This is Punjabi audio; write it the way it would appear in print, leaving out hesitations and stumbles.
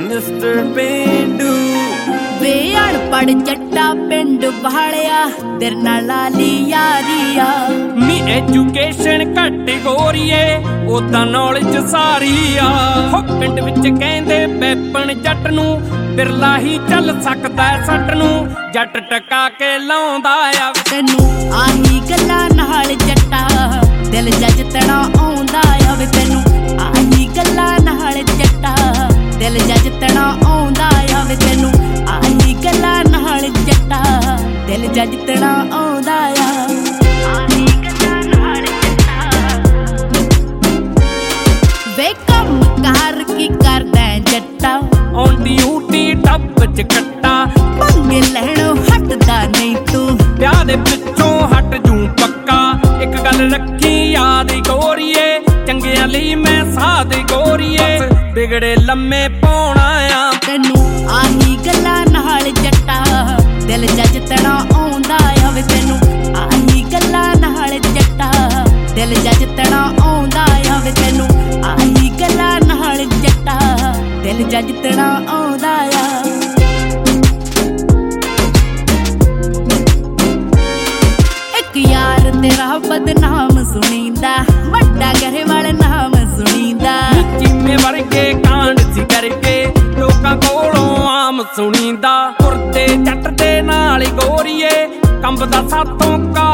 ਮਿਸਟਰ ਪੇਂਡੂ ਵੇ ਅਣਪੜ ਜੱਟਾ ਪਿੰਡ ਵਾਲਿਆ ਤੇਰੇ ਨਾਲ ਲਾਲੀ ਯਾਰੀ ਆ ਨੀ ਐਜੂਕੇਸ਼ਨ ਘੱਟ ਗੋਰੀਏ ਉਦਾਂ ਨੌਲੇਜ ਸਾਰੀ ਆ ਹੋ ਪਿੰਡ ਵਿੱਚ ਕਹਿੰਦੇ ਪੈਪਣ ਜੱਟ ਨੂੰ ਬਿਰਲਾ ਹੀ ਚੱਲ ਸਕਦਾ ਸੱਟ ਨੂੰ ਜੱਟ ਟਕਾ ਕੇ ਲਾਉਂਦਾ ਆ ਤੈਨੂੰ ਆਹੀ ਗੱਲਾਂ ਨਾਲ ਜੱਟਾ ਦਿਲ ਜੱਜਤਣਾ ਆਉਂਦਾ ਆ ਵੇ ਤੈਨੂੰ ਆਹੀ ਗੱਲਾਂ ਨਾਲ ਜੱਟਾ ਦਿਲ ਜੱਜਤਣਾ ਆਉਂਦਾ ਆ ਵੇ ਤੈਨੂੰ ਆਹੀ ਗੱਲਾਂ ਨਾਲ ਜੱਟਾ ਦਿਲ ਜੱਜਤਣਾ ਆਉਂਦਾ ਆ ਆਹੀ ਗੱਲਾਂ ਨਾਲ ਜੱਟਾ ਵੇ ਕੰਮ ਕਾਰ ਕੀ ਕਰਦਾ ਜੱਟਾ ਔਨ ਡਿਊਟੀ ਟੱਪ ਚ ਕੱਟਾ ਪੰਗੇ ਲੈਣੋਂ ਹਟਦਾ ਨਹੀਂ ਤੂੰ ਵਿਆਹ ਦੇ ਪਿੱਛੋਂ ਹਟ ਜੂ ਪੱਕਾ ਇੱਕ ਗੱਲ ਰੱਖੀ ਯਾਦ ਗੋਰੀਏ ਚੰਗਿਆਂ ਲਈ ਮੈਂ ਸਾਧ ਗੋਰੀਏ ਬਿਗੜੇ ਲੰਮੇ ਪਾਉਣਾ ਆ ਤੈਨੂੰ ਆਹੀ ਗੱਲਾਂ ਨਾਲ ਜੱਟਾ ਦਿਲ ਜੱਜਤਣਾ ਆਉਂਦਾ ਆ ਵੇ ਤੈਨੂੰ ਆਹੀ ਗੱਲਾਂ ਨਾਲ ਜੱਟਾ ਦਿਲ ਜੱਜਤਣਾ ਆਉਂਦਾ ਆ ਵੇ ਤੈਨੂੰ ਆਹੀ ਗੱਲਾਂ ਨਾਲ ਜੱਟਾ ਦਿਲ ਜੱਜਤਣਾ ਆਉਂਦਾ ਆ ਯਾਰ ਤੇਰਾ ਬਦਨਾਮ ਸੁਣੀਂਦਾ ਵੱਡਾ ਘਰੇ ਵਾਲੇ ਨਾਮ ਸੁਣੀਂਦਾ ਜਿੰਮੇ ਵਰਗੇ ਕਾਂਡ ਸੀ ਕਰਕੇ ਲੋਕਾਂ ਕੋਲੋਂ ਆਮ ਸੁਣੀਂਦਾ ਤੁਰਦੇ ਜੱਟ ਦੇ ਨਾਲ ਗੋਰੀਏ ਕੰਬਦਾ ਸਾਥੋਂ